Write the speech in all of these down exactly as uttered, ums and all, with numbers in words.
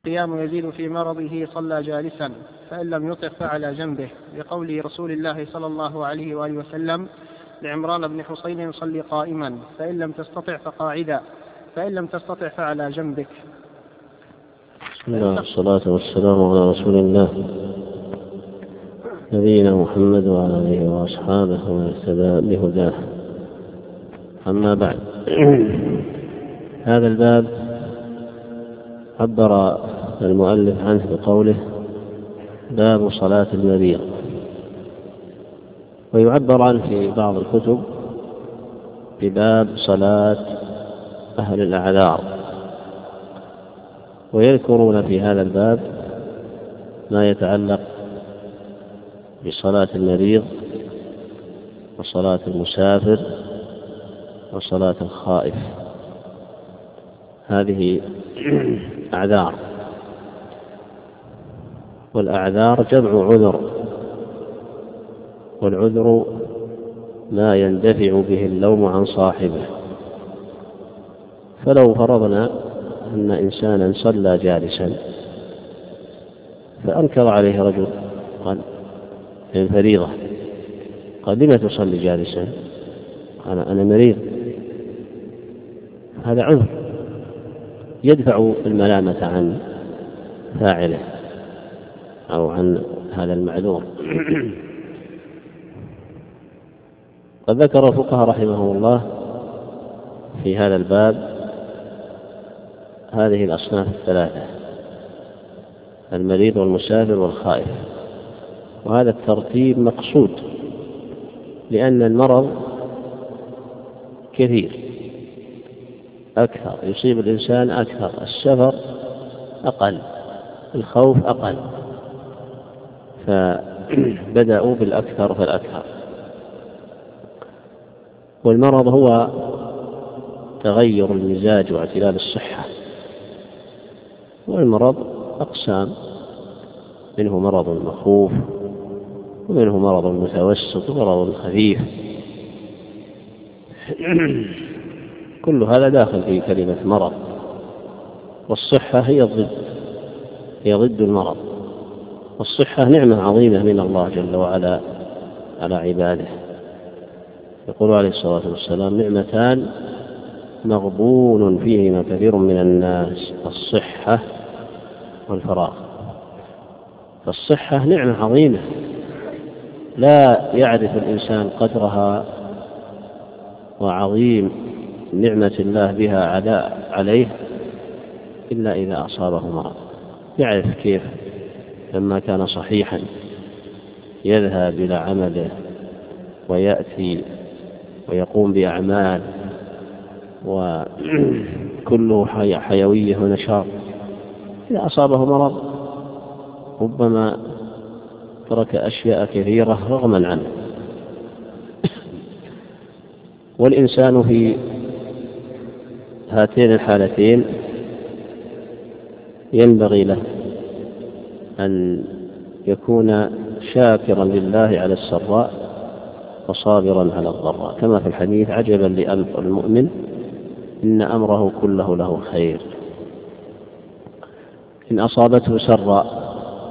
القيام يزيد في مرضه صلى جالسا، فإن لم يطق فعلى جنبه، لقول رسول الله صلى الله عليه وآله وسلم لعمران بن حصين: صل قائما، فإن لم تستطع فقاعدا، فإن لم تستطع فعلى جنبك. بسم الله والصلاة والسلام على رسول الله نبينا محمد وعلى آله وأصحابه ومن اهتدى بهداه. أما بعد، هذا الباب عبر المؤلف عنه بقوله: باب صلاة المريض. ويعبر عنه في بعض الكتب بباب صلاة أهل الأعذار. ويذكرون في هذا الباب ما يتعلق بصلاة المريض وصلاة المسافر وصلاة الخائف. هذه أعذار، والأعذار جمع عذر، والعذر ما يندفع به اللوم عن صاحبه. فلو فرضنا أن إنسانا صلى جالسا فأنكر عليه رجل، قال في الفريضة، قال: لما تصلي جالسا؟ قال: أنا مريض. هذا عذر يدفع الملامة عن فاعله أو عن هذا المعذور. قد ذكر الفقهاء رحمه الله في هذا الباب هذه الأصناف الثلاثة: المريض والمسافر والخائف. وهذا الترتيب مقصود، لأن المرض كثير أكثر، يصيب الإنسان أكثر، السفر أقل، الخوف أقل، فبدأوا بالأكثر فالأكثر. والمرض هو تغير المزاج واعتلال الصحة. والمرض أقسام: منه مرض مخوف، ومنه مرض متوسط، ومرض خفيف. كل هذا داخل في كلمة مرض. والصحة هي الضد، هي ضد المرض. والصحة نعمة عظيمة من الله جل وعلا على عباده. يقول عليه الصلاة والسلام: نعمتان مغبون فيهما كثير من الناس، الصحة والفراغ. فالصحة نعمة عظيمة لا يعرف الإنسان قدرها وعظيم نعمة الله بها عليه إلا إذا أصابه مرض. يعرف كيف لما كان صحيحا يذهب إلى عمله ويأتي ويقوم بأعمال وكله حيوية ونشاط. إذا أصابه مرض ربما ترك أشياء كثيرة رغما عنه. والإنسان في هاتين الحالتين ينبغي له أن يكون شاكرا لله على السراء وصابرا على الضراء، كما في الحديث: عجبا لأمر المؤمن إن أمره كله له خير، إن أصابته سراء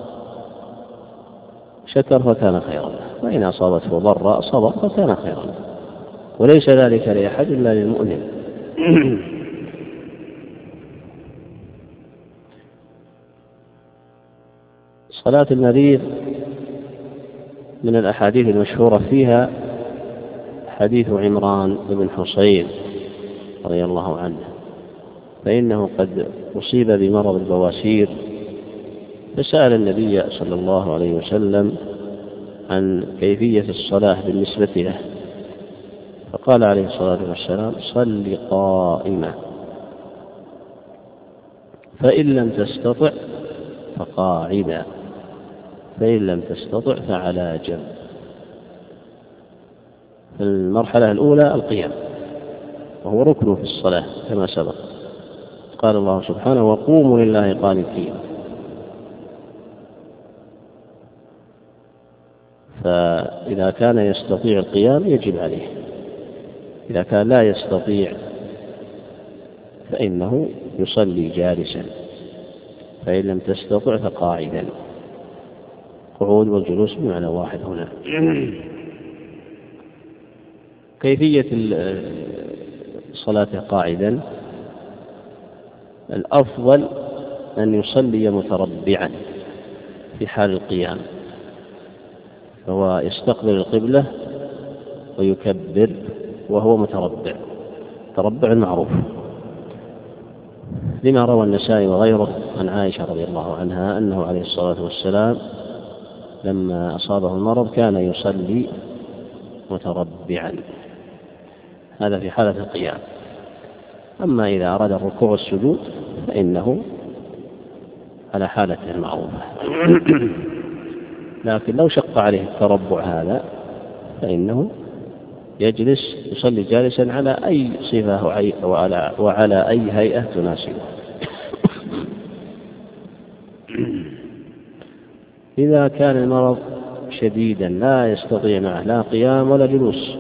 شكر فكان خيرا له، وإن أصابته ضراء صبر فكان خيرا له، وليس ذلك لأحد إلا للمؤمن. صلاة المريض من الأحاديث المشهورة فيها حديث عمران بن حصين رضي الله عنه، فإنه قد أصيب بمرض البواسير، فسأل النبي صلى الله عليه وسلم عن كيفية الصلاة بالنسبة له، فقال عليه الصلاة والسلام: صل قائما، فإن لم تستطع فقاعدا، فإن لم تستطع فعلى جنب. في المرحلة الأولى القيام، وهو ركن في الصلاة كما سبق. قال الله سبحانه: وقوموا لله قانتين. فإذا كان يستطيع القيام يجب عليه، إذا كان لا يستطيع فإنه يصلي جالسا. فإن لم تستطع فقاعدا. قعود والجلوس بمعنى واحد هنا. كيفية الصلاة قاعدا: الأفضل أن يصلي متربعا في حال القيام، فهو يستقبل القبلة ويكبر وهو متربع، تربع معروف، لما روى النسائي وغيره عن عائشة رضي الله عنها أنه عليه الصلاة والسلام لما أصابه المرض كان يصلي متربعا، هذا في حالة القيام. أما إذا أراد الركوع والسجود فإنه على حالته المعروفة. لكن لو شق عليه التربع هذا فإنه يجلس يصلي جالسا على أي صفة وعلى, وعلى أي هيئة تناسبه. إذا كان المرض شديدا لا يستطيع معه لا قيام ولا جلوس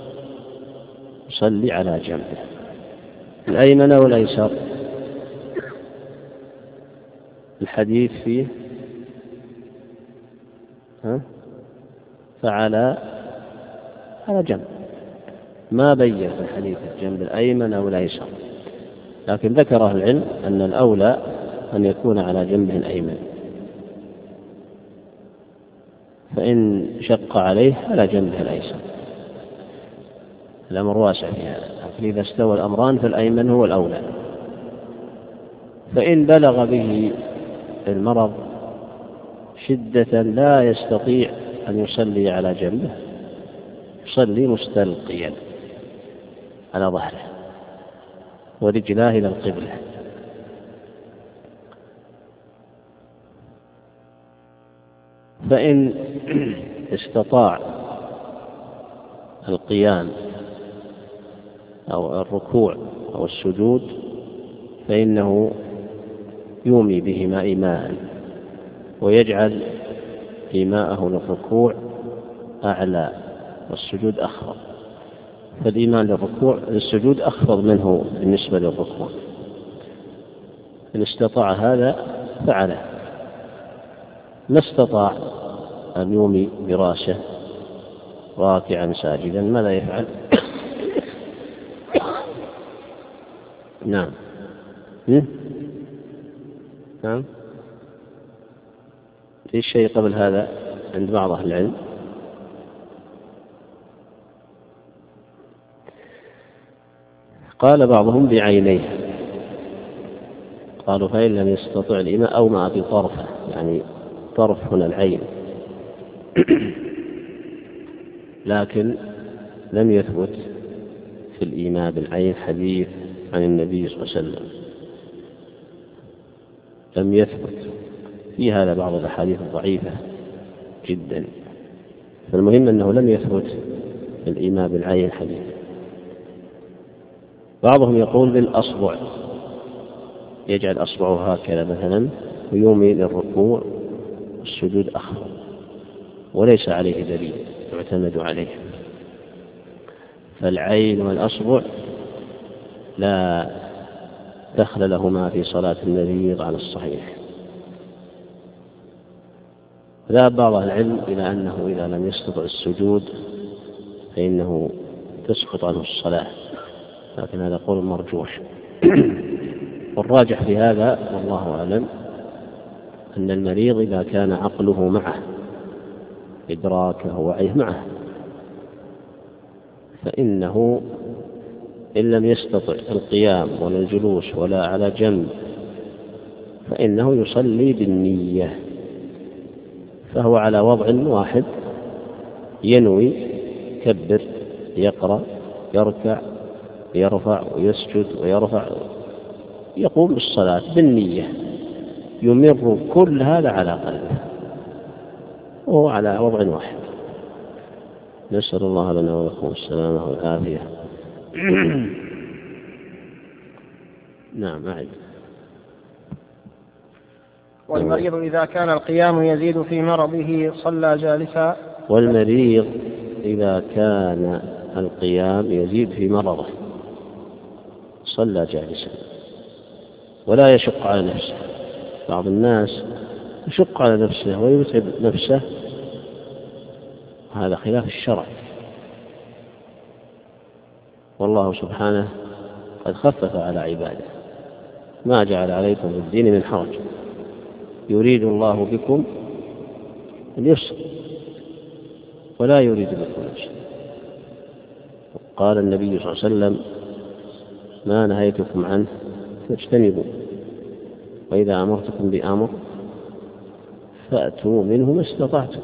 يصلي على جنبه الأيمن والأيسر. الحديث فيه ها فعلى على جنب، ما بين في الحديث الجنب الأيمن أو الأيسر، لكن ذكر أهل العلم أن الأولى أن يكون على جنبه الأيمن، فإن شق عليه على جنبه الأيسر. الأمر واسع في هذا، لكن إذا استوى الأمران فالأيمن هو الأولى. فإن بلغ به المرض شدة لا يستطيع أن يصلي على جنبه يصلي مستلقيا على ظهره ورجلاه إلى القبلة. فإن استطاع القيام أو الركوع أو السجود فإنه يومي بهما إيماء ويجعل إيماءه للركوع أعلى والسجود أخفض، فالإيمان للركوع للسجود أخفض منه بالنسبة للركوع. إن استطاع هذا فعله، ما استطاع أن يومي براسه راكعا ساجدا ماذا يفعل؟ نعم نعم في شيء قبل هذا عند بعض أهل العلم. قال بعضهم بعينيه، قالوا فإن لم يستطع الإماء أو ما بطرفه، يعني طرف هنا العين، لكن لم يثبت في الإيماء بالعين حديث عن النبي صلى الله عليه وسلم، لم يثبت في هذا بعض الأحاديث الضعيفة جدا. فالمهم أنه لم يثبت في الإيماء بالعين حديث. بعضهم يقول بالأصبع، يجعل أصبعه هكذا مثلا ويومي للركوع والسجود أخفض، وليس عليه دليل يعتمد عليه. فالعين والأصبع لا دخل لهما في صلاة النبي على الصحيح. ذهب بعض العلم إلى أنه إذا لم يستطع السجود فإنه تسقط عنه الصلاة، لكن هذا قول مرجوح. والراجح في هذا والله أعلم أن المريض إذا كان عقله معه إدراكه ووعيه معه فإنه إن لم يستطع القيام ولا الجلوس ولا على جنب فإنه يصلي بالنية، فهو على وضع واحد ينوي يكبر يقرأ يركع يرفع ويسجد ويرفع، يقوم بالصلاة بالنية، يمر كل هذا على قلبه وهو على وضع واحد. نسأل الله لنا ولكم السلامة والعافية. نعم أعد. والمريض إذا كان القيام يزيد في مرضه صلى جالسا. والمريض إذا كان القيام يزيد في مرضه صلى جالسا ولا يشق على نفسه، بعض الناس يشق على نفسه ويتعب نفسه، هذا خلاف الشرع، والله سبحانه قد خفف على عباده، ما جعل عليكم في الدين من حرج، يريد الله بكم اليسر ولا يريد بكم العسر. قال النبي صلى الله عليه وسلم: ما نهيتكم عنه فاجتنبوا، وإذا أمرتكم بأمر فأتوا منه ما استطعتم،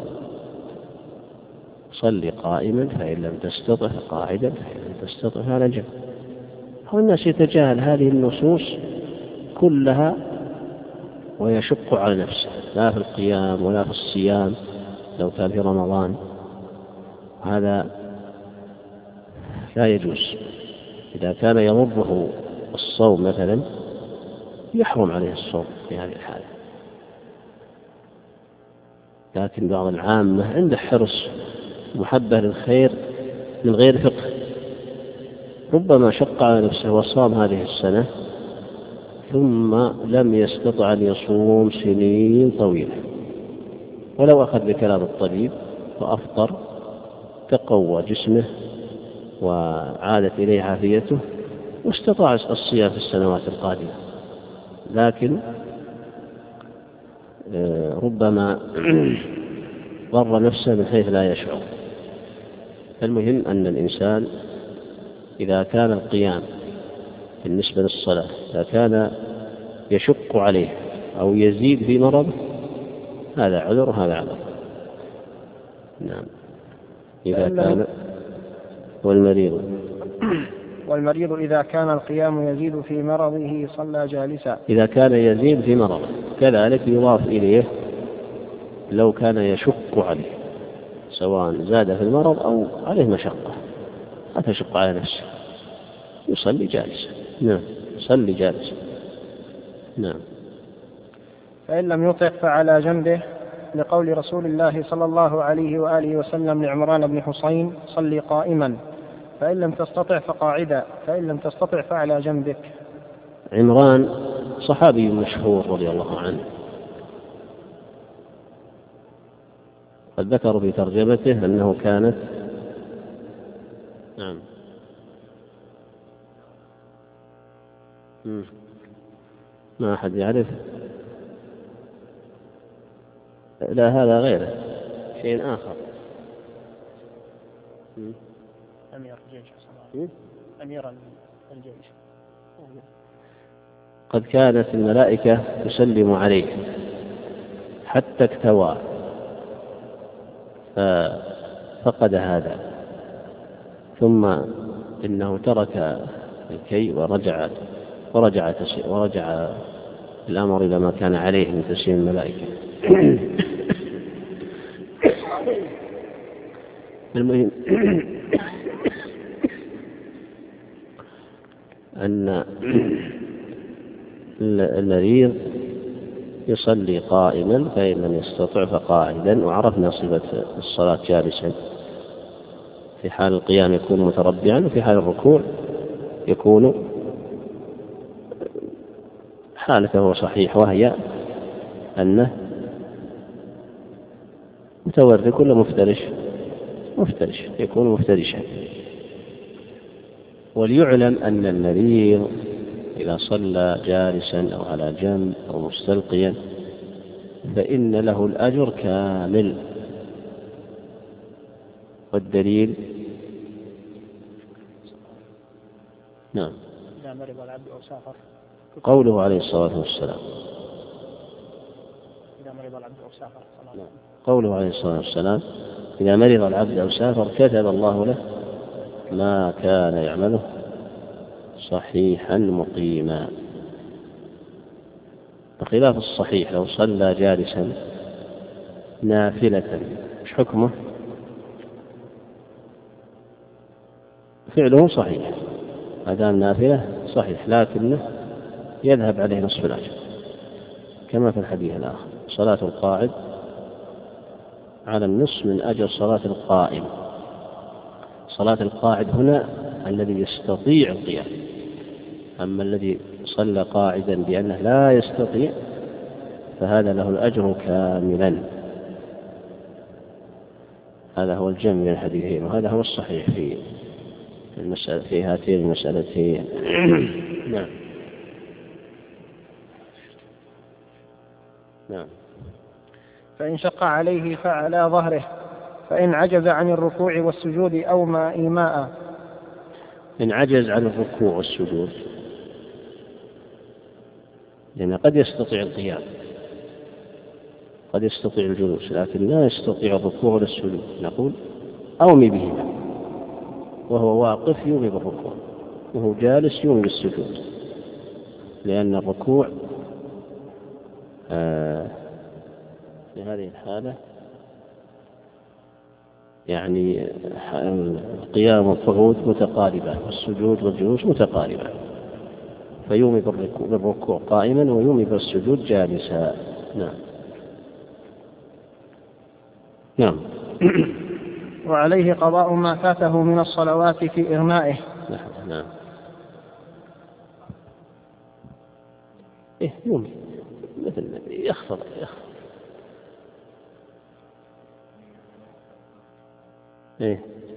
صل قائما فإن لم تستطع قاعدا فإن لم تستطع فعلى جنب. والناس يتجاهل هذه النصوص كلها ويشق على نفسه، لا في القيام ولا في الصيام لو كان في رمضان، هذا لا يجوز. إذا كان يضره الصوم مثلا يحرم عليه الصوم في هذه الحالة. لكن بعض العامة عنده حرص محبة للخير من غير فقه، ربما شق على نفسه وصام هذه السنة ثم لم يستطع أن يصوم سنين طويلة، ولو أخذ بكلام الطبيب وأفطر تقوى جسمه وعادت إليه عافيته واستطاع الصيام في السنوات القادمة، لكن ربما ضر نفسه من حيث لا يشعر. المهم أن الإنسان إذا كان القيام بالنسبة للصلاة إذا كان يشق عليه أو يزيد في مرض هذا عذر وهذا عذر. نعم. إذا كان والمريض والمريض إذا كان القيام يزيد في مرضه صلى جالسا. إذا كان يزيد في مرضه كذلك يضاف إليه لو كان يشق عليه، سواء زاد في المرض أو عليه مشقة، لا تشق على نفسه، يصلي جالسا. نعم، يصلي جالسا. نعم. فإن لم يطق فعلى جنبه، لقول رسول الله صلى الله عليه وآله وسلم لعمران بن حصين: صلي قائما، فإن لم تستطع فقاعدا، فإن لم تستطع فعلى جنبك. عمران صحابي مشهور رضي الله عنه، قد ذكروا في ترجمته أنه كانت نعم ما أحد يعرف، لا هذا غيره، شيء آخر. أمير الجيش، أمير الجيش. قد كانت الملائكة تسلم عليه حتى اكتوى ففقد هذا، ثم إنه ترك الكي ورجع ورجع ورجع الأمر إلى ما كان عليه من تسليم الملائكة. المهم أن المريض يصلي قائما فإن لم يستطع فقاعدا، وعرفنا صفة الصلاة جالسا، في حال القيام يكون متربعا، وفي حال الركوع يكون حالته صحيح، وهي أنه متورك ولا مفترش مفترش يكون مفترشا. وليعلم أن المريض إذا صلى جالسا أو على جنب أو مستلقيا فإن له الأجر كامل. والدليل نعم قوله عليه الصلاة والسلام قوله عليه الصلاة والسلام: إذا مرض العبد أو سافر كتب الله له ما كان يعمله صحيحا مقيما. بخلاف الصحيح لو صلى جالسا نافلة ايش حكمه؟ فعله صحيح ما دام نافلة صحيح، لكنه يذهب عليه نصف الأجر كما في الحديث الآخر: صلاة القاعد على النصف من أجر صلاة القائم. صلاة القاعد هنا الذي يستطيع القيام، أما الذي صلى قاعدا بأنه لا يستطيع فهذا له الأجر كاملا. هذا هو الجمع بين الحديثين، وهذا هو الصحيح في المسألة في هاتين المسألتين. نعم. نعم. فإن شق عليه فعلى ظهره، فإن عجز عن الركوع والسجود أومى إيماء. إن عجز عن الركوع والسجود، لأن قد يستطيع القيام، قد يستطيع الجلوس، لكن لا يستطيع الركوع ولا السجود، نقول أومي بهما، وهو واقف يومي بالركوع، وهو جالس يومي بالسجود، لأن الركوع آه في هذه الحالة يعني القيام والقعود متقاربة، والسجود والجلوس متقاربة، فيومي بالركوع قائما ويومي بالسجود جالسا. نعم. نعم. وعليه قضاء ما فاته من الصلوات في إغمائه. نعم. إيه يومي مثل يخفض يخفض إيه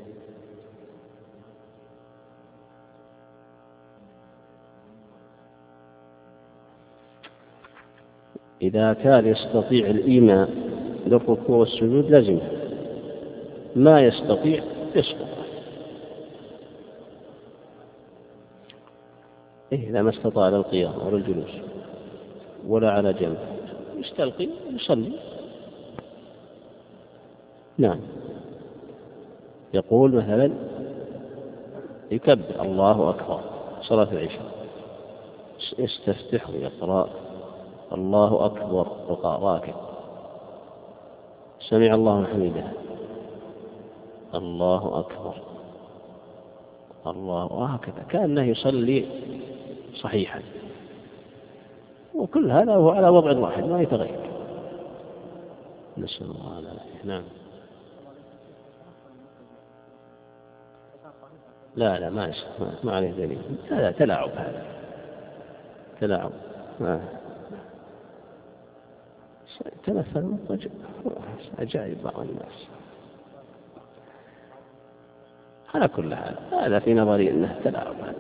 إذا كان يستطيع الإيماء للركوع والسجود لازم، ما يستطيع يسقط. إيه إذا ما استطاع على القيام ولا الجلوس ولا على جنب يستلقي يصلي. نعم. يقول مثلا يكبر الله أكبر صلاة العشاء، يستفتح ويقرأ الله أكبر راكع، سمع الله حميده، الله أكبر، الله، هكذا كأنه يصلي صحيحا، وكل هذا هو على وضع واحد ما يتغير. نسأل الله العافية. نعم. لا لا ما ما عليه دليل، هذا تلاعب، هذا تلاعب. ما تنفل المضطجع عجائب بعض الناس. على كل حال هذا في نظري انه تلاعب، هذا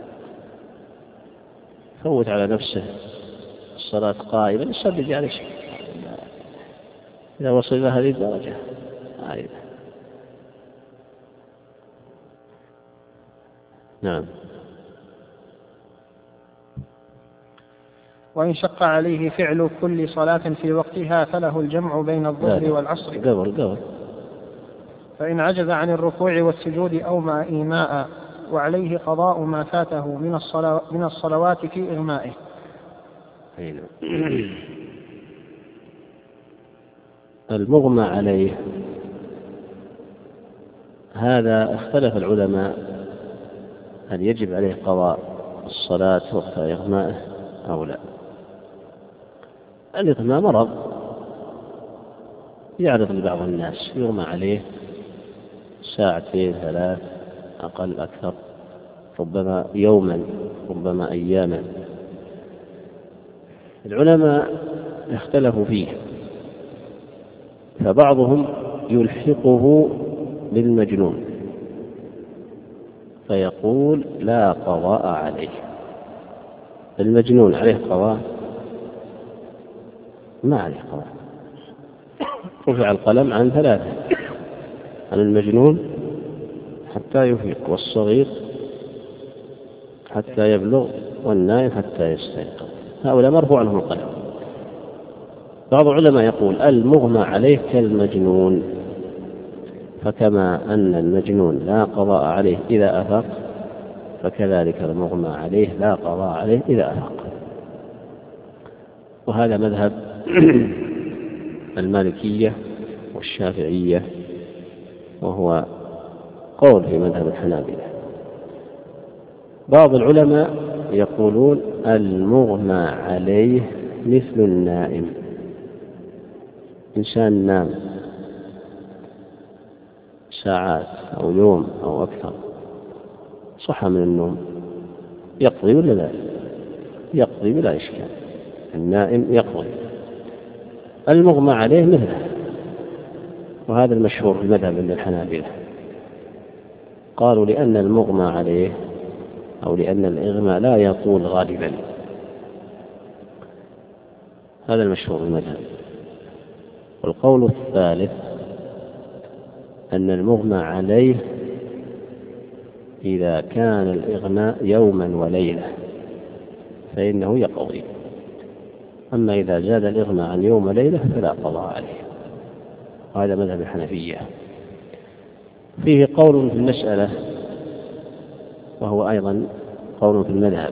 فوت على نفسه الصلاة قائمة يصلي جالس إذا وصل إلى هذه الدرجة. آه. نعم. وإن شق عليه فعل كل صلاة في وقتها فله الجمع بين الظهر والعصر. قبل قبل فإن عجز عن الركوع والسجود أومى إيماء، وعليه قضاء ما فاته من الصلو... من الصلوات في إغمائه. المغمى عليه هذا اختلف العلماء هل يجب عليه قضاء الصلاة وقت إغمائه أو لا. الإغماء مرض يعرض لبعض الناس، يغمى عليه ساعتين ثلاث أقل أكثر، ربما يوما ربما أياما. العلماء اختلفوا فيه، فبعضهم يلحقه بالمجنون فيقول لا قضاء عليه. المجنون عليه قضاء؟ ما عليه قضاء. رفع القلم عن ثلاثة، عن المجنون حتى يفيق، والصغير حتى يبلغ، والنائم حتى يستيقظ، هؤلاء مرفوع عنهم القلم. بعض العلماء يقول المغمى عليه كالمجنون، فكما أن المجنون لا قضاء عليه إذا أفاق فكذلك المغمى عليه لا قضاء عليه إذا أفاق. وهذا مذهب المالكية والشافعية، وهو قول في مذهب الحنابلة. بعض العلماء يقولون المغمى عليه مثل النائم. إنسان نام ساعات أو يوم أو أكثر، صحى من النوم، يقضي ولا لا؟ يقضي بلا إشكال، النائم يقضي. المغمى عليه مثله، وهذا المشهور في المذهب عند الحنابلة. قالوا لأن المغمى عليه أو لأن الإغماء لا يطول غالبا، هذا المشهور في المذهب. والقول الثالث أن المغمى عليه إذا كان الإغماء يوما وليلة فإنه يقضي، أما إذا زاد الإغماء عن يوم وليلة فلا قضاء عليه، وهذا مذهب الحنفية. فيه قول في المسألة وهو أيضا قول في المذهب،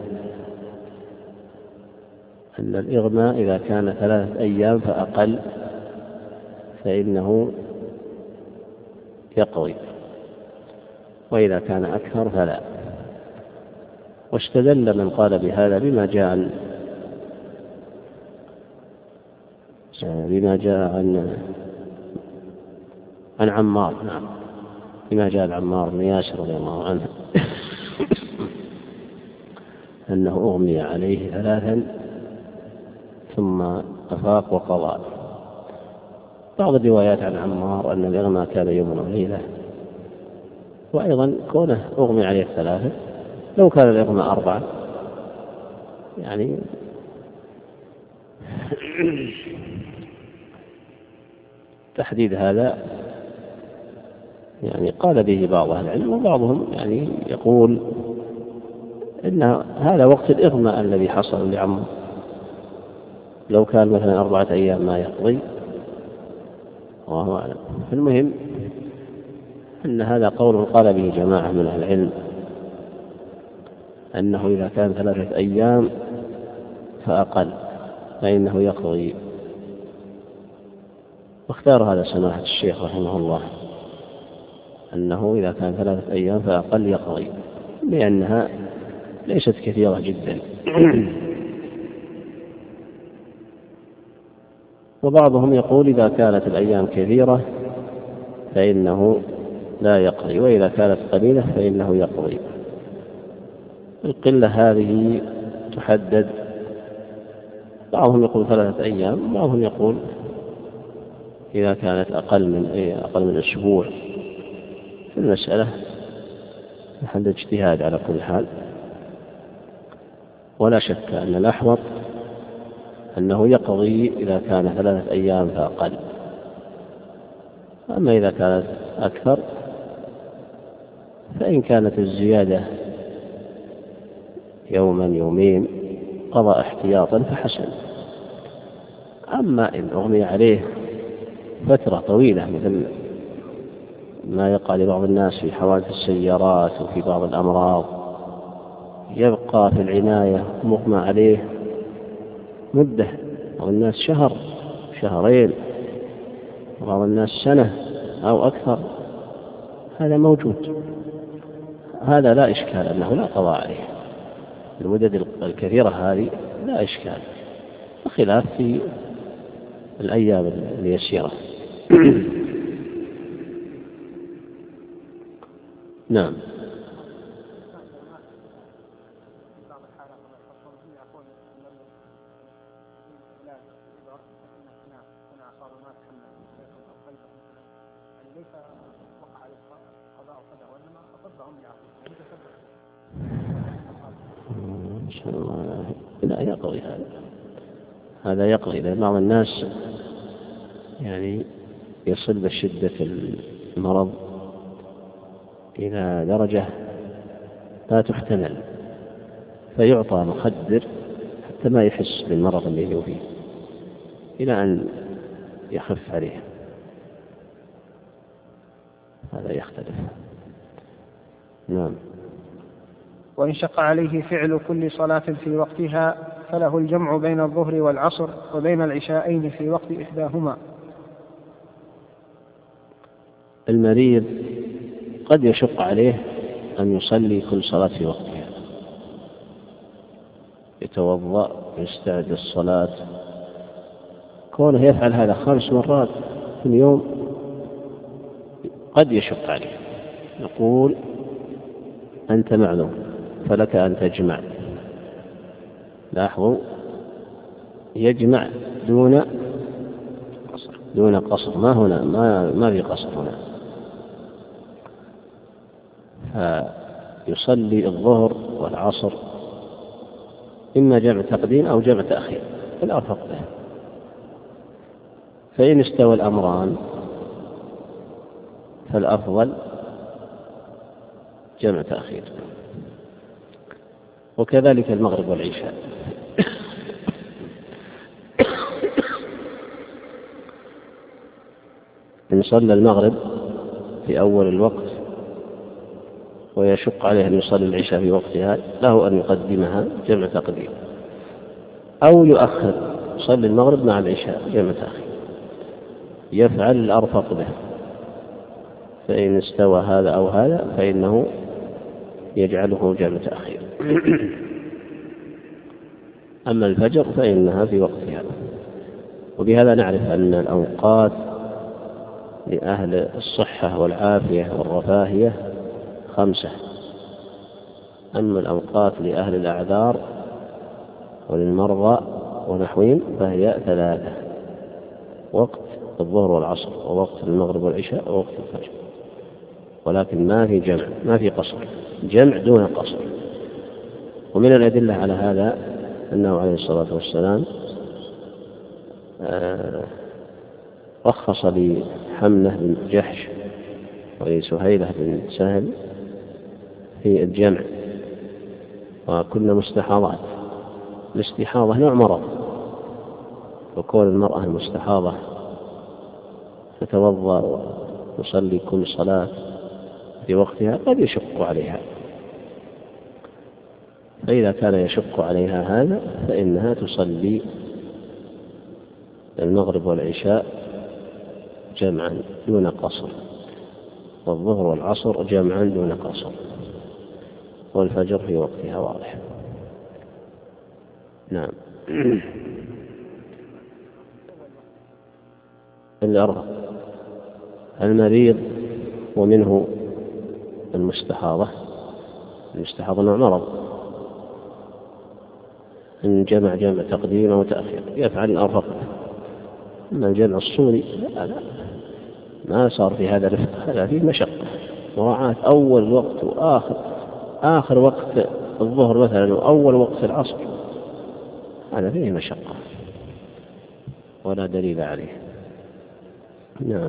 أن الإغماء إذا كان ثلاثة أيام فأقل فإنه يقضي، وإذا كان أكثر فلا. واستدل من قال بهذا بما جاء عن بما جاء عن عن عمار، نعم، بما جاء عن عمار بن ياسر رضي الله عنه أنه أغمي عليه ثلاثا ثم أفاق وقضى. بعض الروايات عن عمار أن الإغماء كان يوم وليلة، وأيضا كونه أغمي عليه ثلاثة، لو كان الإغماء أربعة يعني تحديد هذا يعني قال به بعض أهل العلم، وبعضهم يعني يقول إن هذا وقت الإغماء الذي حصل لعمر، لو كان مثلا أربعة أيام ما يقضي، والله أعلم. المهم أن هذا قول قال به جماعة من أهل العلم، أنه إذا كان ثلاثة أيام فأقل فإنه يقضي، واختار هذا سماحة الشيخ رحمه الله، أنه إذا كان ثلاثة أيام فأقل يقضي، لأنها ليست كثيرة جدا. وبعضهم يقول إذا كانت الأيام كثيرة فإنه لا يقضي، وإذا كانت قليلة فإنه يقضي. القلة هذه تحدد، بعضهم يقول ثلاثة أيام، بعضهم يقول إذا كانت أقل من أقل من أسبوع. في المسألة محل اجتهاد على كل حال، ولا شك أن الأحوط أنه يقضي إذا كان ثلاثة أيام فأقل، أما إذا كانت أكثر فإن كانت الزيادة يوما يومين قضى احتياطا فحسن. أما إن أغمي عليه فترة طويلة مثل ما يقع لبعض الناس في حوادث السيارات وفي بعض الأمراض، يبقى في العناية مغمى عليه مدة، بعض الناس شهر شهرين، بعض الناس سنة أو أكثر، هذا موجود، هذا لا إشكال أنه لا قضاء عليه. المدد الكثيرة هذه لا إشكال، بخلاف في الأيام اليسيرة. نعم. لا يقضي هذا، هذا يقضي، لأن بعض الناس يعني يصل بشدة المرض إلى درجة لا تحتمل، فيعطى مخدر حتى ما يحس بالمرض اللي هو فيه إلى أن يخف عليه، هذا يختلف. نعم. وإن شق عليه فعل كل صلاة في وقتها فله الجمع بين الظهر والعصر وبين العشاءين في وقت إحداهما. المريض قد يشق عليه أن يصلي كل صلاة في وقتها، يتوضأ ويستعد الصلاة، كونه يفعل هذا خمس مرات في اليوم قد يشق عليه. نقول أنت معذور فلك أن تجمع، لاحظوا، يجمع دون دون قصر، ما هنا ما ما في قصر هنا. فيصلي الظهر والعصر إما جمع تقديم أو جمع تأخير الأرفق به. فإن استوى الأمران فالأفضل جمع تأخير، وكذلك المغرب والعشاء. إن صلى المغرب في أول الوقت ويشق عليه أن يصلي العشاء في وقتها له أن يقدمها جمع تقديم، أو يؤخر يصلي المغرب مع العشاء جمع تأخير، يفعل الأرفق به. فإن استوى هذا أو هذا فإنه يجعله جمع تأخير. أما الفجر فإنها في وقتها. وبهذا نعرف أن الأوقات لأهل الصحة والعافية والرفاهية خمسة، أما الأوقات لأهل الأعذار وللمرضى ونحوهم فهي ثلاثة: وقت الظهر والعصر، ووقت المغرب والعشاء، ووقت الفجر. ولكن ما في جمع، ما في قصر، جمع دون قصر. ومن الأدلة على هذا أنه عليه الصلاة والسلام رخص لحمنة بن جحش ولسهيلة بن سهل في الجمع، وكنا مستحاضات. الاستحاضة نوع مرض، وكون المرأة المستحاضة تتوضأ وتصلي كل صلاة في وقتها قد يشق عليها، فإذا كان يشق عليها هذا فإنها تصلي المغرب والعشاء جمعا دون قصر، والظهر والعصر جمعا دون قصر، والفجر في وقتها واضح. نعم. الأربع: المريض ومنه المستحاضة. المستحاضة نوع مرض، إن جمع جمع تقديم وتأخير يفعل الأرفق. أما الجمع الصوري لا لا ما صار في هذا رفق، هذا فيه مشقة، مراعاة أول وقت وآخر آخر وقت الظهر مثلا وأول وقت العصر، هذا فيه مشقة ولا دليل عليه. نعم.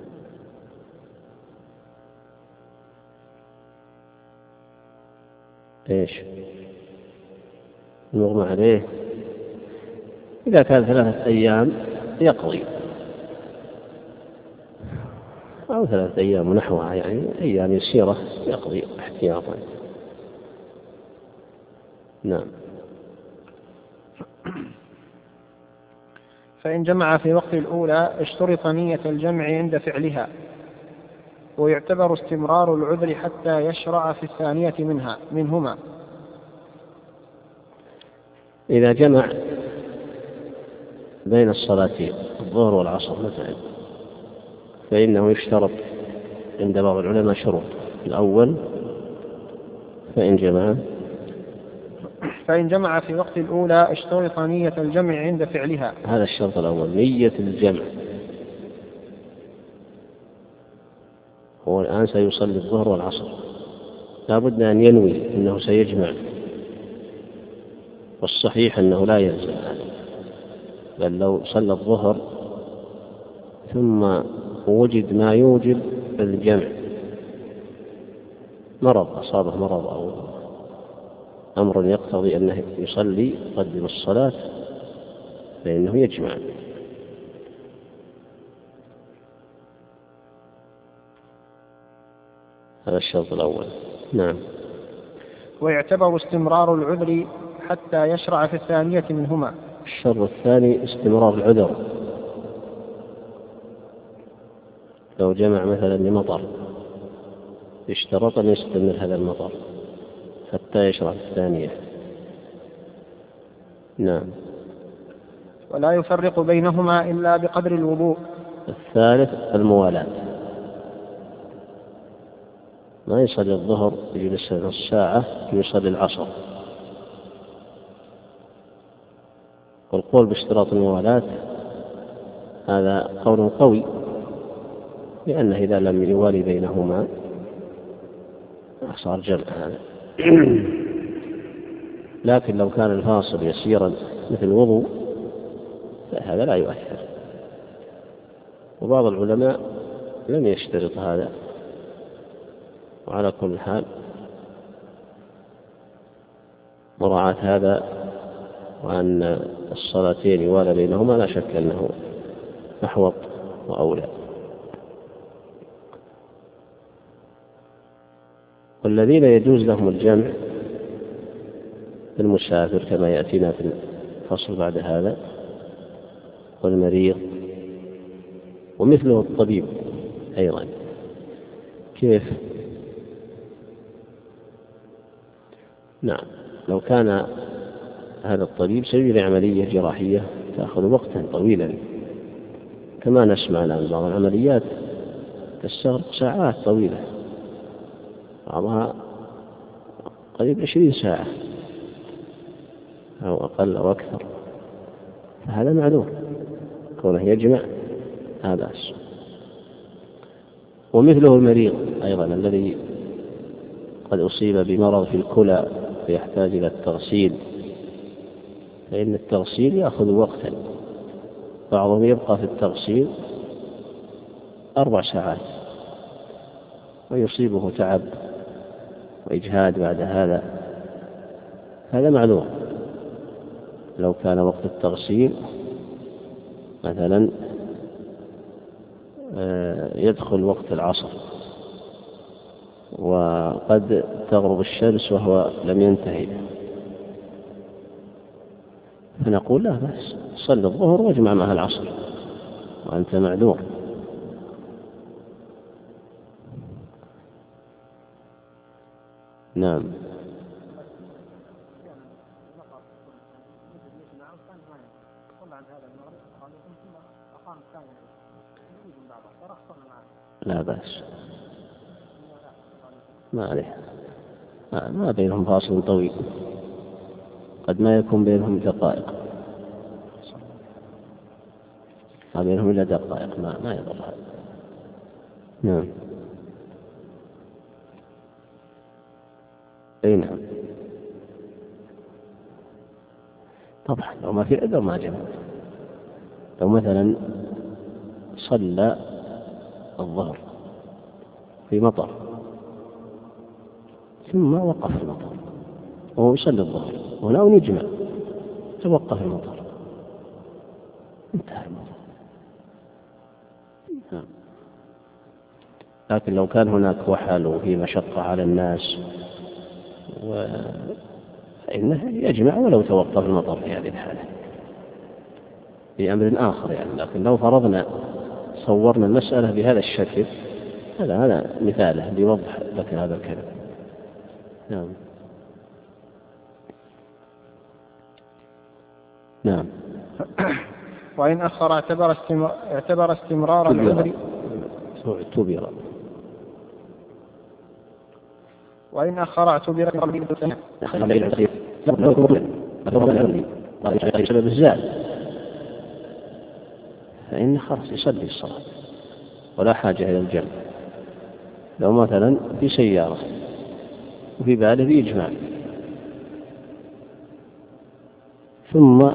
إيش المغمى عليه؟ إذا كان ثلاثة أيام يقضي، أو ثلاثة أيام ونحوها، يعني أيام يسيرة يقضي احتياطا. نعم. فإن جمع في وقت الأولى اشترط نية الجمع عند فعلها، ويعتبر استمرار العذر حتى يشرع في الثانية منها منهما. إذا جمع بين الصلاتين الظهر والعصر مثلا فإنه يشترط عند بعض العلماء شروط. الأول: فإن جمع فإن جمع في وقت الأولى اشترط نية الجمع عند فعلها. هذا الشرط الأول، نية الجمع. هو الآن سيصلي الظهر والعصر، لا بد أن ينوي أنه سيجمع، والصحيح أنه لا يلزم هذا، بل لو صلى الظهر ثم وجد ما يوجب الجمع، مرض أصابه مرض أو أمر يقتضي أنه يصلي يقدم الصلاة، فإنه يجمع. هذا الشرط الأول. نعم. ويعتبر استمرار العذر حتى يشرع في الثانية منهما. الشرط الثاني استمرار العذر. لو جمع مثلا لمطر اشترط أن يستمر هذا المطر حتى يشرع في الثانية. نعم. ولا يفرق بينهما إلا بقدر الوضوء. الثالث الموالاة، ما يصلي الظهر يجلس نص ساعة يصلي العصر. والقول باشتراط الموالاة هذا قول قوي، لأنه إذا لم يوالي بينهما صار جمع هذا. لكن لو كان الفاصل يسيرا مثل الوضوء فهذا لا يؤثر، وبعض العلماء لم يشترط هذا. وعلى كل حال مراعاة هذا وأن الصلاتين يوالى بينهما لا شك أنه أحوط وأولى. والذين يجوز لهم الجمع المسافر كما يأتينا في الفصل بعد هذا، والمريض، ومثله الطبيب أيضا. كيف؟ نعم، لو كان هذا الطبيب سيجري عملية جراحية تأخذ وقتا طويلا، كما نسمع الآن بعض العمليات تستغرق ساعات طويلة، بعضها قريب عشرين ساعة أو أقل أو أكثر، فهذا معلوم كونه يجمع هذا. ومثله المريض أيضا الذي قد أصيب بمرض في الكلى فيحتاج إلى التغسيل، فإن التغسيل يأخذ وقتا، بعضهم يبقى في التغسيل أربع ساعات ويصيبه تعب وإجهاد بعد هذا، هذا معلوم. لو كان وقت التغسيل مثلا يدخل وقت العصر وقد تغرب الشمس وهو لم ينتهي، فنقول لا بأس، صل الظهر واجمع معها العصر وأنت معذور. نعم. لا بأس، ما عليه، ما بينهم فاصل طويل، قد ما يكون بينهم دقائق، ما بينهم إلا دقائق، ما ما يضر هذا. نعم. أي نعم، طبعا لو ما في عذر ما جمع. لو مثلا صلى الظهر في مطر ثم وقف المطر وهو يصلي الظهر وناوي يجمع، توقف المطر، انتهى المطر. نعم. لكن لو كان هناك وحل وفي مشقة على الناس فإنه يجمع ولو توقف المطر في هذه الحالة في أمر آخر يعني. لكن لو فرضنا صورنا المسألة بهذا الشكل، هذا هذا مثاله ليوضح لك هذا الكلام. نعم. نعم. وإن أخر اعتبر استمرار, اعتبر استمرار العذر. تبير. وإن أخر اعتبر سبب الزاد، فإن خلاص يصلي الصلاة ولا حاجة إلى الجمع. لو مثلا في سيارة وفي باله بيجمع، ثم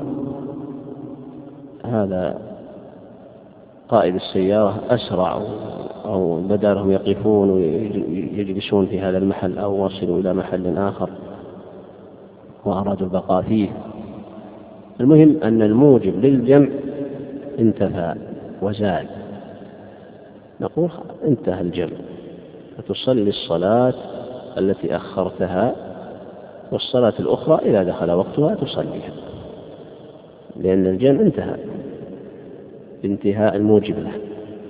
هذا قائد السيارة أسرع أو بدأهم يقفون ويجلسون في هذا المحل أو وصلوا إلى محل آخر وأرادوا البقاء فيه، المهم أن الموجب للجمع انتفى وزال، نقول انتهى الجمع، فتصلي الصلاة التي أخرتها والصلاة الأخرى إذا دخل وقتها تصليها، لأن الجمع انتهى بانتهاء الموجب له.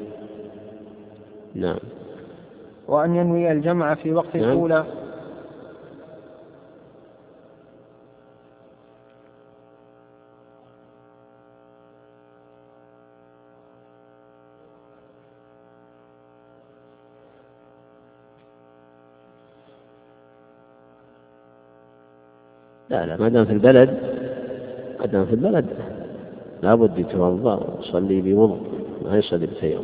نعم. وأن ينوي الجمع في وقت نعم. الأولى. لا لا، ما دام في البلد ما دام في البلد لابد يتوضأ ويصلي بوضوء، ما يصلي بتيمم.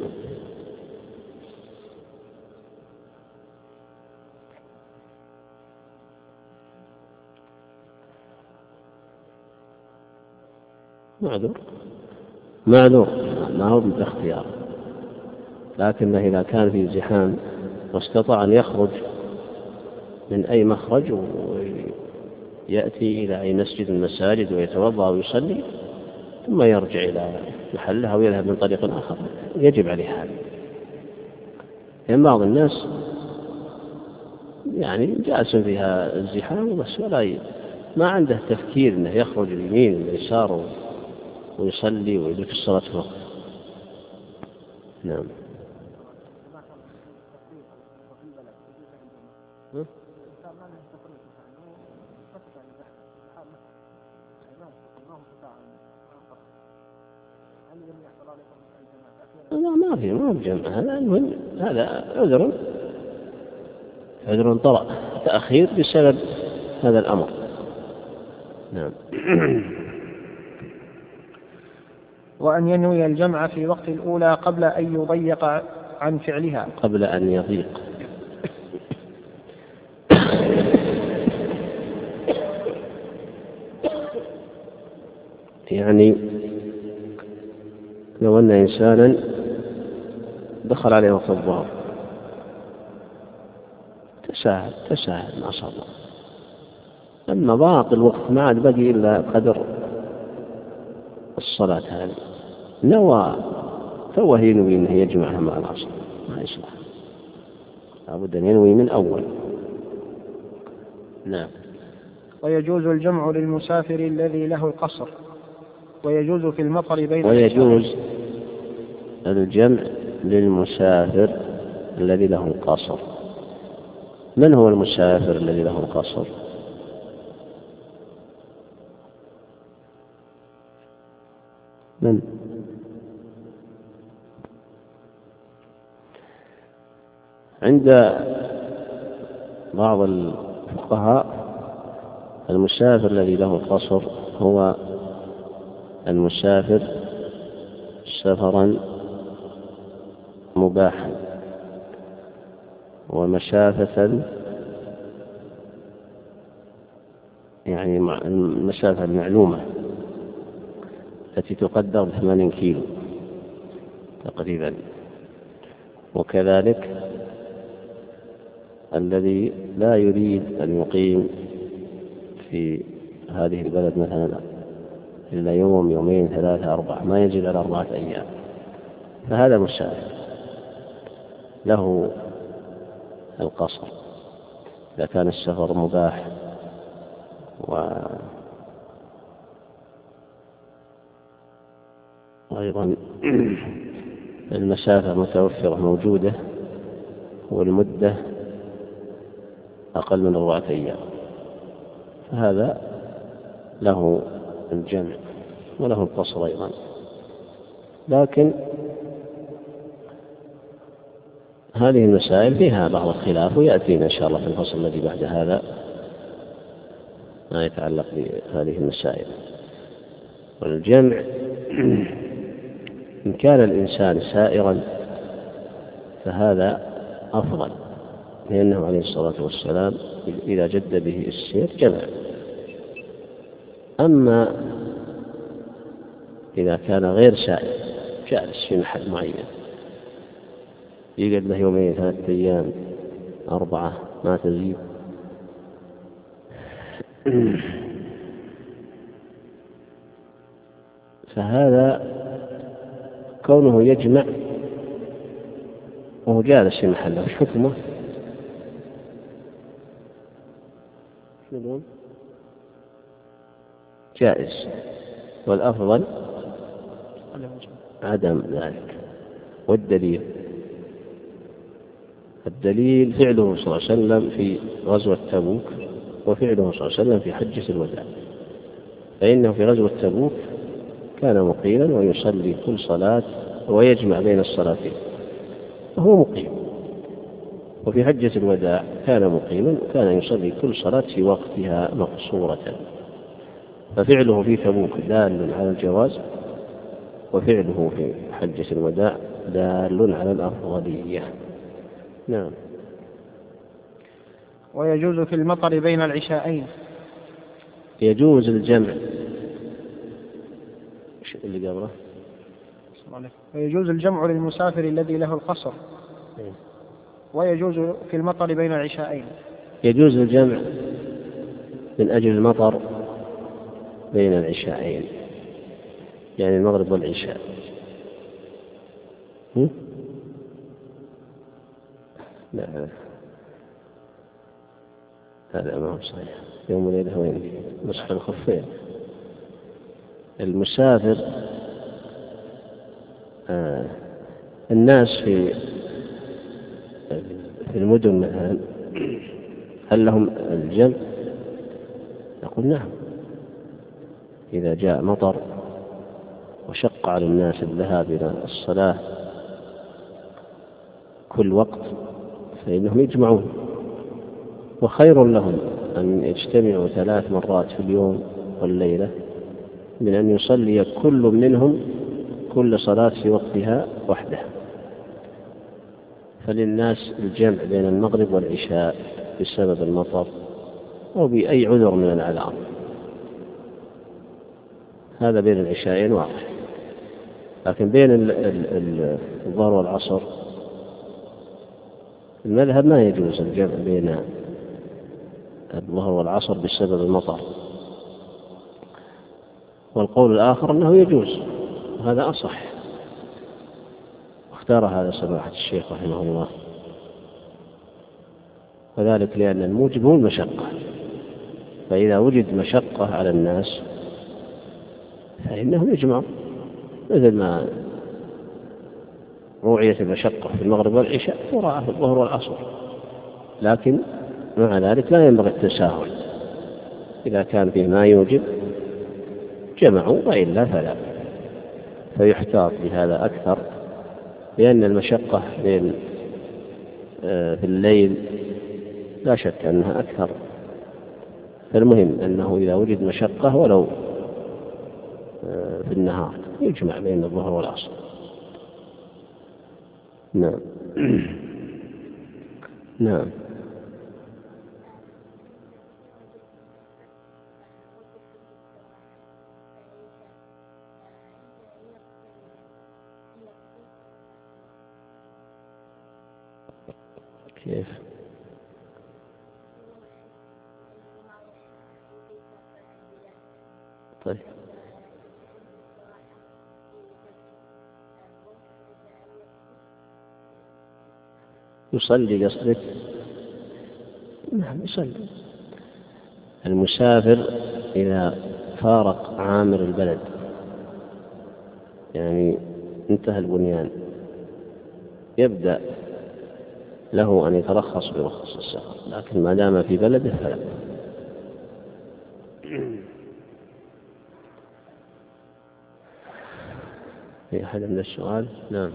معذور معذور ما هو بالاختيار، لكنه إذا كان في زحام واستطاع أن يخرج من أي مخرج ويأتي إلى أي مسجد من المساجد ويتوضأ ويصلي ثم يرجع إلى محله أو يذهب من طريق آخر، يجب عليه هذا. لأن بعض الناس يعني جالس فيها الزحام بس ولا ي... ما عنده تفكير أنه يخرج اليمين واليسار ويصلي ويدرك الصلاة في وقت. نعم. لا ما في ما في جمع، هذا المهم هذا عذر عذر طرأ تأخير بسبب هذا الأمر. نعم. وأن ينوي الجمع في وقت الأولى قبل أن يضيق عن فعلها. قبل أن يضيق يعني لو أن إنسانا دخل عليه وقت الظهر تساهل تساهل ما شاء الله، أما باقي الوقت ما عاد بقي إلا قدر الصلاة هذه، نوى فهو ينوي أنه يجمعها مع العصر ما يصلح، لابد أن ينوي من أول. نعم. ويجوز الجمع للمسافر الذي له القصر، ويجوز في المطر بين ويجوز الجمع للمسافر الذي له القصر. من هو المسافر الذي له القصر؟ من؟ عند بعض الفقهاء المسافر الذي له القصر هو المسافر سفرا مباحا ومسافة يعني المسافة المعلومة التي تقدر بثمانين كيلو تقريبا، وكذلك الذي لا يريد أن يقيم في هذه البلد مثلا إلا يوم يومين ثلاثة أربعة، ما يزيد على أربعة أيام، فهذا مسافر له القصر إذا كان السفر مباح وأيضا المسافة متوفرة موجودة والمدة أقل من أربعة أيام، فهذا له الجمع وله القصر أيضا. لكن هذه المسائل فيها بعض الخلاف ويأتينا إن شاء الله في الفصل الذي بعد هذا ما يتعلق بهذه المسائل. والجمع إن كان الإنسان سائرا فهذا أفضل، لأنه عليه الصلاة والسلام إذا جد به السير جمع. أما إذا كان غير سائر جالس في محل معين يقعد له يومين ثلاثة أيام أربعة ما تزيد، فهذا كونه يجمع وهو جالس في محله وش حكمه؟ جائز، والأفضل عدم ذلك. والدليل الدليل فعله صلى الله عليه وسلم في غزوة تبوك وفعله صلى الله عليه وسلم في حجة الوداع، فإنه في غزوة تبوك كان مقيما ويصلي كل صلاة ويجمع بين الصلاتين وهو مقيم، وفي حجة الوداع كان مقيما وكان يصلي كل صلاة في وقتها مقصورة، ففعله في تبوك دال على الجواز وفعله في حجة الوداع دال على الأفضلية. نعم. ويجوز في المطر بين العشاءين. يجوز الجمع اللي قبله. ويجوز الجمع للمسافر الذي له القصر. ويجوز في المطر بين العشاءين. يجوز الجمع من أجل المطر بين العشاءين، يعني المغرب والعشاء. لا هذا ما هو صحيح. يوم وليلة وين مسح الخفين. المسافر آه الناس في في المدن مثلا هل لهم الجمع؟ نقول نعم. إذا جاء مطر وشق على الناس الذهاب إلى الصلاة كل وقت فإنهم يجمعون، وخير لهم أن يجتمعوا ثلاث مرات في اليوم والليلة من أن يصلي كل منهم كل صلاة في وقتها وحده. فللناس الجمع بين المغرب والعشاء بسبب المطر أو بأي عذر من الأعذار، هذا بين العشاءين واضح. لكن بين الظهر والعصر المذهب ما يجوز الجمع بين الظهر والعصر بسبب المطر، والقول الآخر أنه يجوز، وهذا أصح، واختار هذا سماحة الشيخ رحمه الله، وذلك لأن الموجب هو المشقة، فإذا وجد مشقة على الناس فإنهم يجمعوا، مثل ما روعية المشقة في المغرب والعشاء وراء في الظهر والعصر. لكن مع ذلك لا ينبغي التساهل، إذا كان فيه ما يوجب جمعوا وإلا فلا، فيحتاط بهذا أكثر، لأن المشقة بين في الليل لا شك أنها أكثر. فالمهم أنه إذا وجد مشقة ولو في النهار يجمع بين الظهر والعصر. نعم. نعم. كيف؟ طيب يصلي قصدك؟ نعم يصلي. المسافر إذا فارق عامر البلد، يعني انتهى البنيان، يبدأ له أن يترخص برخص السفر، لكن ما دام في بلده فلا. في أحد من السؤال؟ نعم.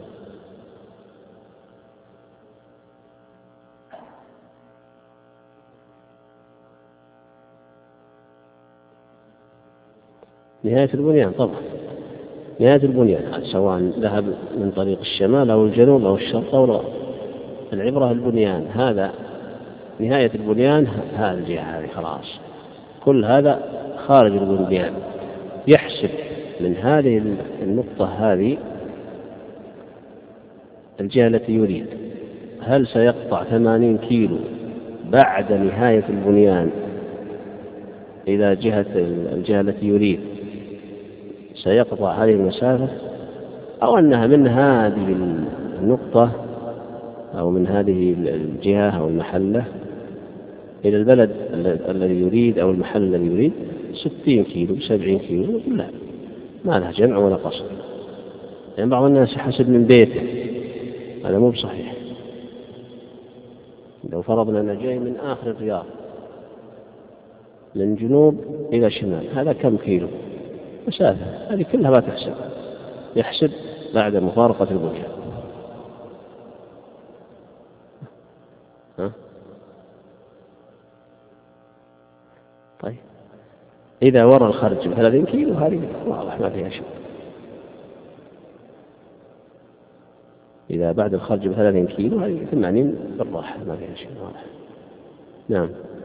نهاية البنيان طبعا، نهاية البنيان سواء ذهب من طريق الشمال أو الجنوب أو الشرق أو الغرب، العبرة البنيان، هذا نهاية البنيان، هذه الجهة هذه خلاص، كل هذا خارج البنيان. يحسب من هذه النقطة هذه الجهة التي يريد، هل سيقطع ثمانين كيلو بعد نهاية البنيان إلى جهة الجهة التي يريد سيقطع هذه المسافة، أو أنها من هذه النقطة أو من هذه الجهة أو المحلة إلى البلد الذي يريد أو المحل الذي يريد ستين كيلو سبعين كيلو، لا، ما لها جمع ولا قصر. يعني بعض الناس يحسب من بيته، هذا مو بصحيح. لو فرضنا أن جاي من آخر الرياض من جنوب إلى شمال، هذا كم كيلو مسافة؟ هذه كلها ما تحسب، يحسب بعد مفارقة البنيان. ها؟ طيب إذا ورى الخرج ثلاثين كيلو هذه واضح ما فيها شيء. إذا بعد الخرج بثلاثين كيلو هذه ثمانين بالراحة ما فيها شيء واضح. نعم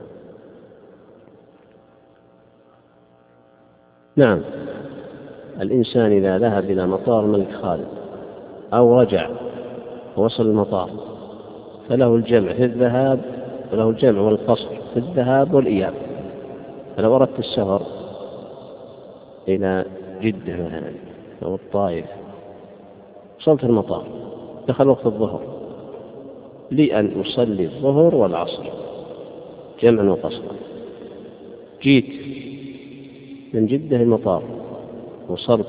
نعم الإنسان إذا ذهب إلى مطار الملك خالد أو رجع ووصل المطار فله الجمع في الذهاب وله الجمع والقصر في الذهاب والإياب. فلو أردت السفر إلى جدة مثلا أو الطائف وصلت المطار دخل وقت الظهر لي أن أصلي الظهر والعصر جمعا وقصرا. جيت من جدة المطار وصلت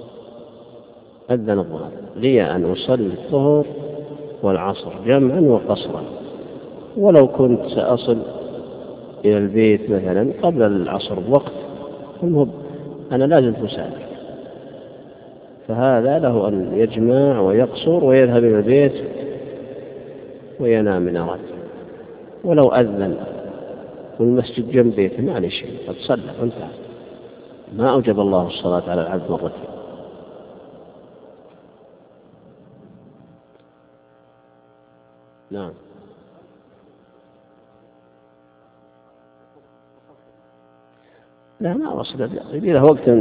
أذن الظهر لي أن أصلي الظهر والعصر جمعا وقصرا. ولو كنت سأصل إلى البيت مثلا قبل العصر بوقت المهم أنا لازم مسافر، فهذا له أن يجمع ويقصر ويذهب إلى البيت وينام من أراد. ولو أذن والمسجد جنب بيته ما عليه شيء قد صلى وانتهى. ما أوجب الله الصلاة على العبد مرتين. نعم لا ما وصل له وقت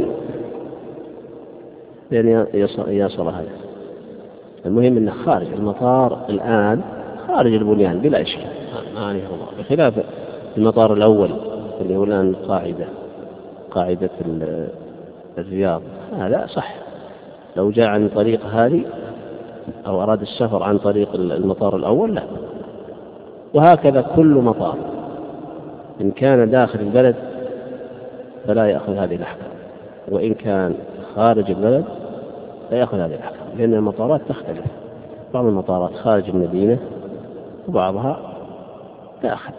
لأن يصل هذا. المهم أنه خارج المطار الآن خارج البنيان بلا إشكال ما عليه الله، بخلاف المطار الأول اللي هو الآن القاعدة قاعدة الرياض هذا صح لو جاء عن طريق هذه أو أراد السفر عن طريق المطار الأول لا. وهكذا كل مطار إن كان داخل البلد فلا يأخذ هذه الأحكام، وإن كان خارج البلد لا يأخذ هذه الأحكام، لأن المطارات تختلف. بعض المطارات خارج المدينة وبعضها داخل.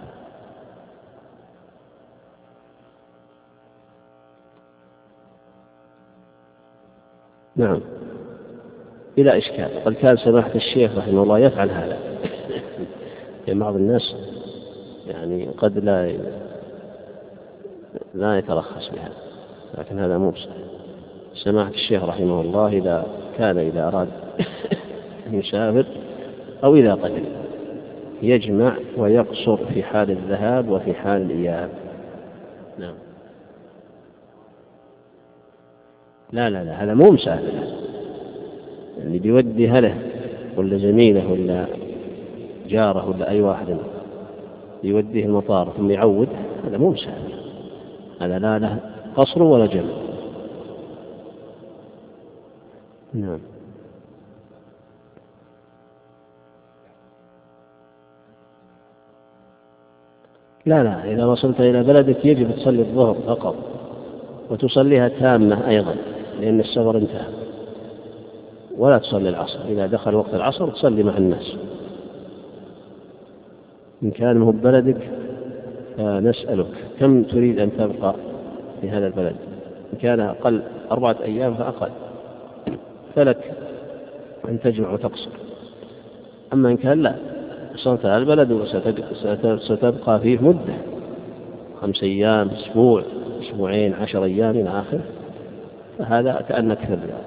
نعم بلا إشكال. قد كان سماحة الشيخ رحمه الله يفعل هذا يعني بعض الناس يعني قد لا لا يترخص بهذا، لكن هذا مو صحيح. سماحة الشيخ رحمه الله إذا كان إذا أراد أن يسافر أو إذا قدر يجمع ويقصر في حال الذهاب وفي حال الإياب. نعم لا لا لا هذا مو مسافر، اللي بيودي هله ولا زميله ولا جاره ولا أي واحد يوديه المطار ثم يعود هذا مو مسافر، هذا لا له قصر ولا جمع. نعم لا لا إذا وصلت إلى بلدك يجب تصلي الظهر فقط وتصليها تامة أيضا لأن السفر انتهى، ولا تصلي العصر. إذا دخل وقت العصر تصلي مع الناس. إن كان مو ببلدك فنسألك كم تريد أن تبقى في هذا البلد؟ إن كان أقل أربعة أيام فأقل فلك أن تجمع وتقصر. أما إن كان لا وصلت على البلد وستبقى فيه مدة خمس أيام أسبوع أسبوعين عشر أيام إلى آخر فهذا كأنك في الرياض.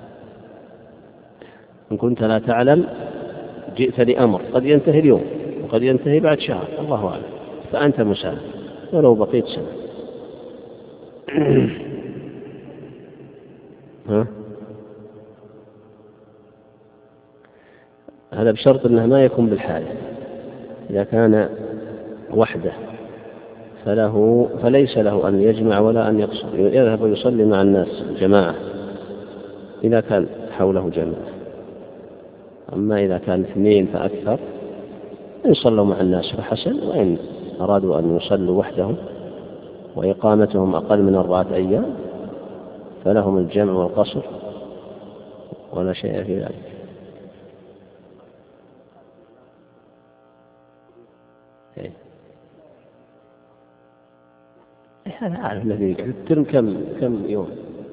إن كنت لا تعلم جئت لأمر قد ينتهي اليوم وقد ينتهي بعد شهر الله أعلم، فأنت مسافر ولو بقيت سنة. ها؟ هذا بشرط أنه ما يكون بالحالة. إذا كان وحده فله فليس له أن يجمع ولا أن يقصر، يذهب ويصلي مع الناس جماعة إذا كان حوله جماعة. أما إذا كان اثنين فأكثر إن صلوا مع الناس فحسن، وإن أرادوا أن يصلوا وحدهم وإقامتهم أقل من أربعة أيام فلهم الجمع والقصر ولا شيء في ذلك. هذا أعرف الذي الترم كم كم يوم؟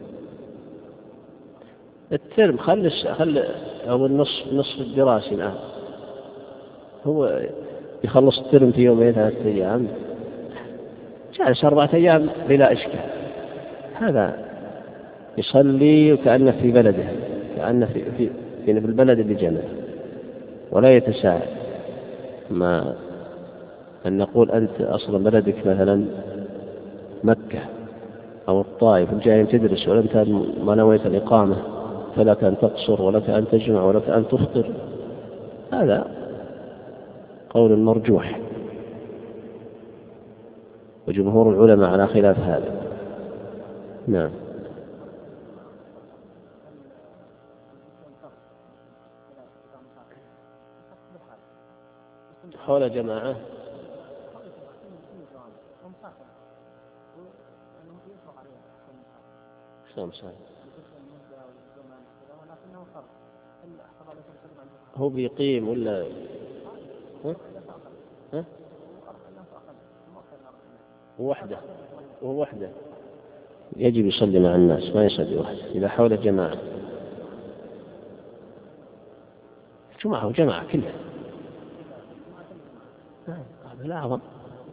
الترم خل خل أو النصف نصف الدراسي الآن هو يخلص الترم في يومين ثلاثة أيام جالس أربعة أيام بلا إشكال. هذا يصلي وكأنه في بلده كأنه في, في في البلد اللي جنبه، ولا يتساهل. ما أن نقول أنت أصلا بلدك مثلا مكة أو الطائف وجاي تدرس وأنت ما نويت الإقامة، فلك أن تقصر ولك أن تجمع ولك أن تفطر، هذا قول مرجوح، وجمهور العلماء على خلاف هذا. نعم. حول جماعة هو بيقيم ولا ها؟ ها؟ هو وحده هو وحده يجب يصلي مع الناس، ما يصلي وحده إذا حول جماعة. جماعة وجماعة كلها هذا لا أعظم.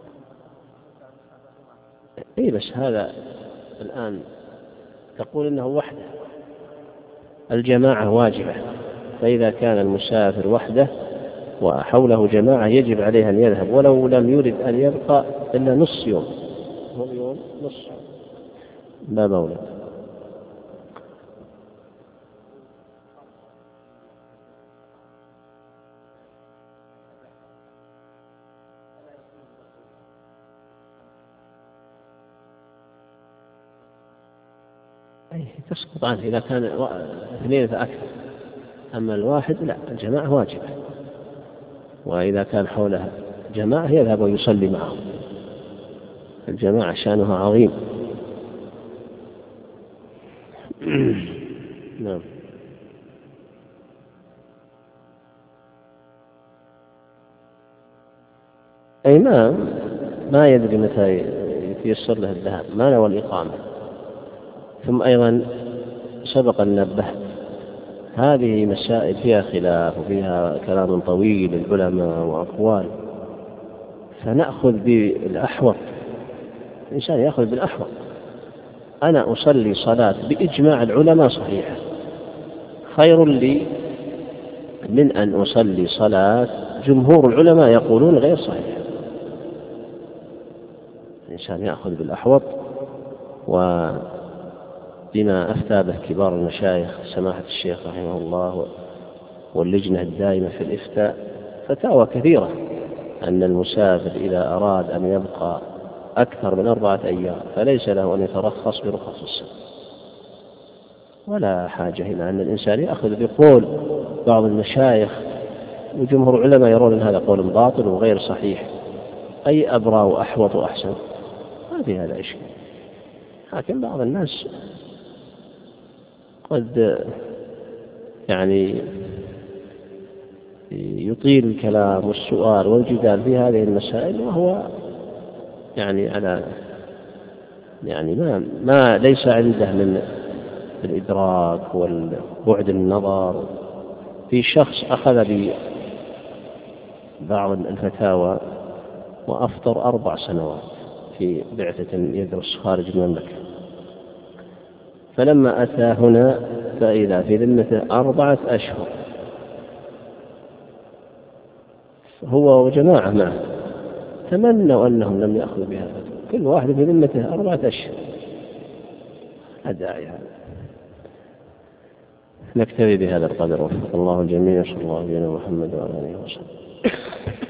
إيه بس هذا الآن تقول إنه وحده، الجماعة واجبة، فإذا كان المسافر وحده وحوله جماعة يجب عليه أن يذهب ولو لم يرد أن يبقى إلا نص يوم، هو يوم نص لا مولد. أي تسقط عنه إذا كان اثنين فأكثر، أما الواحد لا، الجماعة واجبة، وإذا كان حولها جماعة يذهب ويصلي معهم، الجماعة شأنها عظيم. نعم. أي ما ما يدري متى يتيسر له الذهاب، ما نوى الإقامة. ثم أيضا سبق أن نبهت هذه مسائل فيها خلاف وفيها كلام طويل للعلماء وأقوال، فنأخذ بالأحوط، الإنسان يأخذ بالأحوط. أنا أصلي صلاة بإجماع العلماء صحيحة خير لي من أن أصلي صلاة جمهور العلماء يقولون غير صحيحة. الإنسان يأخذ بالأحوط، وبما أفتى به كبار المشايخ سماحة الشيخ رحمه الله واللجنة الدائمة في الإفتاء فتاوى كثيرة أن المسافر إذا أراد أن يبقى أكثر من أربعة أيام فليس له أن يترخص برخص السفر، ولا حاجة إلى أن الإنسان يأخذ بقول بعض المشايخ وجمهور العلماء يرون أن هذا قول باطل وغير صحيح، أي أبرى وأحوط وأحسن، ما في هذا إشكال. لكن بعض الناس قد يعني يطيل الكلام والسؤال والجدال في هذه المسائل وهو يعني على يعني ما ما ليس عنده من الإدراك والبعد النظر. في شخص أخذ ببعض الفتاوى وأفطر أربع سنوات في بعثة يدرس خارج المملكة، فلما أتى هنا فإذا في ذمته أربعة أشهر هو وجماعة معه، تمنوا أنهم لم يأخذوا بها فتوى، كل واحد في ذمته أربعة أشهر، لا داعي هذا. نكتفي بهذا القدر، وفق الله الجميع، صلى الله عليه وسلم محمد وعلى آله وصحبه.